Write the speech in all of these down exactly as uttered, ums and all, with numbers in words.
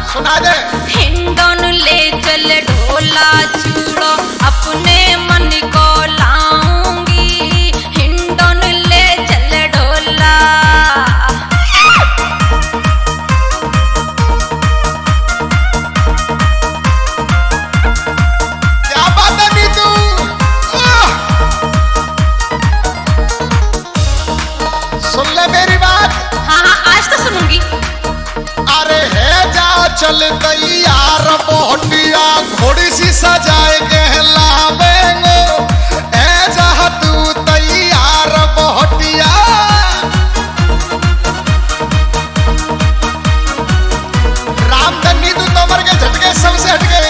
सुना दे। हिंडोन ले चल ढोला चूड़ो अपने मन को लाऊंगी, हिंडोन ले चल ढोला। क्या बात है नीतू, सुन ले मेरी बात। हाँ हाँ आज तो सुनूंगी। अरे है जा चल तैयार बोटिया घोड़ी सी सजाए के लावेंगे, है जा तू तैयार बोटिया। रामधनी तू तोमर के झटके सबसे हटके।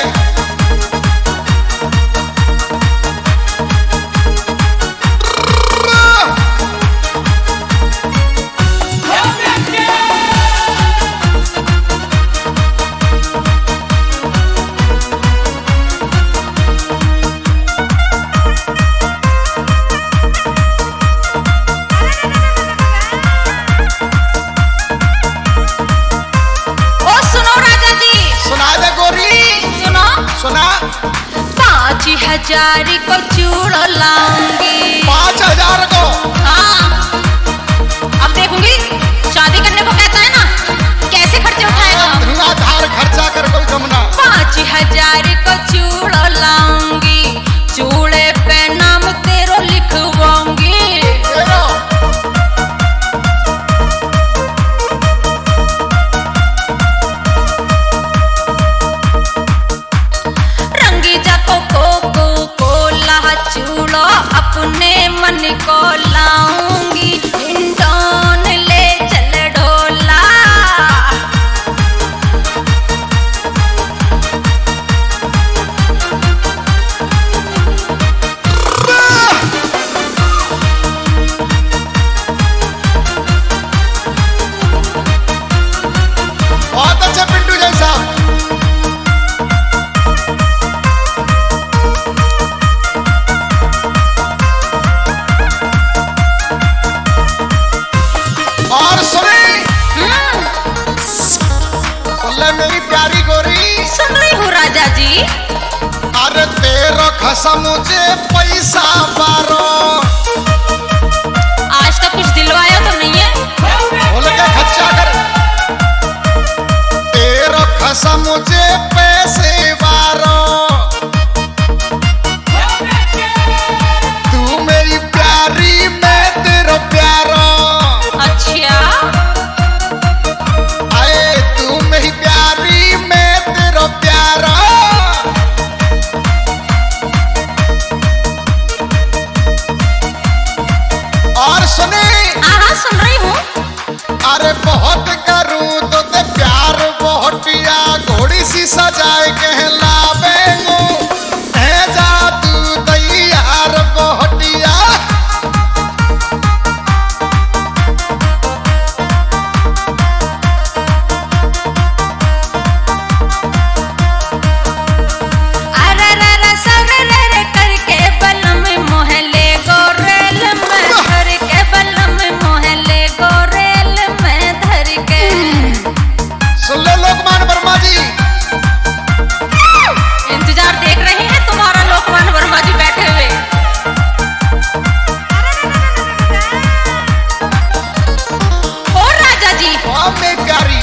सुना। पाँच हजार को चूड़ो लाऊंगी। पाँच हजार को? हाँ अब देखूंगी, शादी करने को कहता है ना, कैसे खर्चे उठाएगा। धुआंधार खर्चा कर कोई कमना। पाँच हजार को चूड़ो लाऊंगी, चूड़े पे नाम तेरो लिखवाऊंगी। चूड़ो अपने मन को लाऊंगी, हिंडोन ले चल ढोला। बहुत अच्छा पिंटू जैसा। और सुनी, मेरी प्यारी गोरी। सुन रही हूँ राजा जी। अरे तेरो खसा मुझे पैसा बारो, आज तक कुछ दिलवाया तो नहीं है। बोल के खर्चा कर। तेरो खसा मुझे पैसे बारो, तू मेरी प्यारी मैं तेरो प्यारो। अच्छा और सुने। हाँ सुन रही हूँ। अरे बहुत करूँ तो ते प्यार बोटिया घोड़ी सी सजाए के लावेंगे, है जा तू तैयार बोटिया। अरे रे रे सर रे रे करके बलम मोहल्ले गोरेल में धर के, बलम मोहल्ले गोरेल में धर के। सुन लो लोकमान वर्मा जी, इंतजार देख रहे हैं तुम्हारा लोकमान वर्मा जी बैठे हुए। और राजा जी। हाँ मैं प्यारी।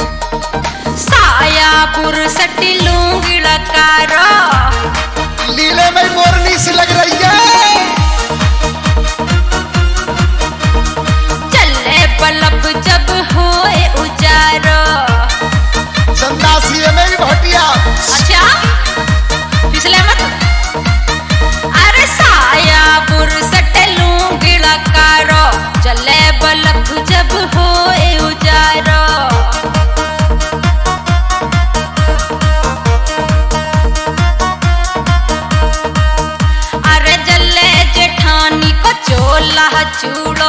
सायापुर सटी लूंगी लकारो, लीले में मोरनी सी लग रही है। चले बल्ब जब होए उजारो। संदासी में भी भटिया। अच्छा पिछले मत। अरे सायापुर सटे लूंगी लकारो, चले बल्ब जब होए उजारो। अरे जल्ले जेठानी को चोला चूड़ो